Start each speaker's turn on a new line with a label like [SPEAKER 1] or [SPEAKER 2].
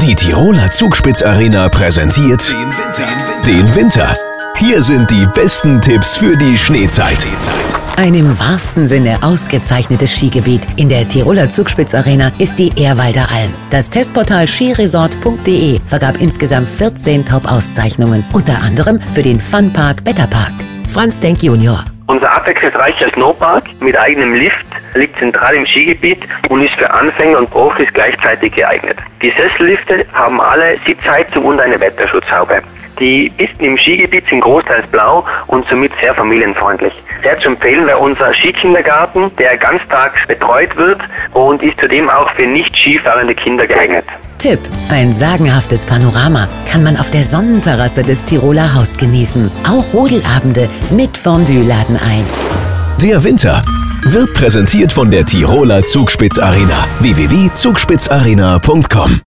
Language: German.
[SPEAKER 1] Die Tiroler Zugspitz-Arena präsentiert den Winter. Hier sind die besten Tipps für die Schneezeit.
[SPEAKER 2] Ein im wahrsten Sinne ausgezeichnetes Skigebiet in der Tiroler Zugspitz-Arena ist die Ehrwalder Alm. Das Testportal skiresort.de vergab insgesamt 14 Top-Auszeichnungen, unter anderem für den Funpark Betterpark. Franz Denk Junior.
[SPEAKER 3] Unser abwechslungsreicher Snowpark mit eigenem Lift liegt zentral im Skigebiet und ist für Anfänger und Profis gleichzeitig geeignet. Die Sessellifte haben alle Sitzheizung und eine Wetterschutzhaube. Die Pisten im Skigebiet sind großteils blau und somit sehr familienfreundlich. Sehr zu empfehlen wäre unser Skikindergarten, der ganztags betreut wird und ist zudem auch für nicht skifahrende Kinder geeignet.
[SPEAKER 2] Tipp: Ein sagenhaftes Panorama kann man auf der Sonnenterrasse des Tiroler Haus genießen. Auch Rodelabende mit Fondue laden ein.
[SPEAKER 1] Der Winter wird präsentiert von der Tiroler Zugspitz-Arena. www.zugspitzarena.com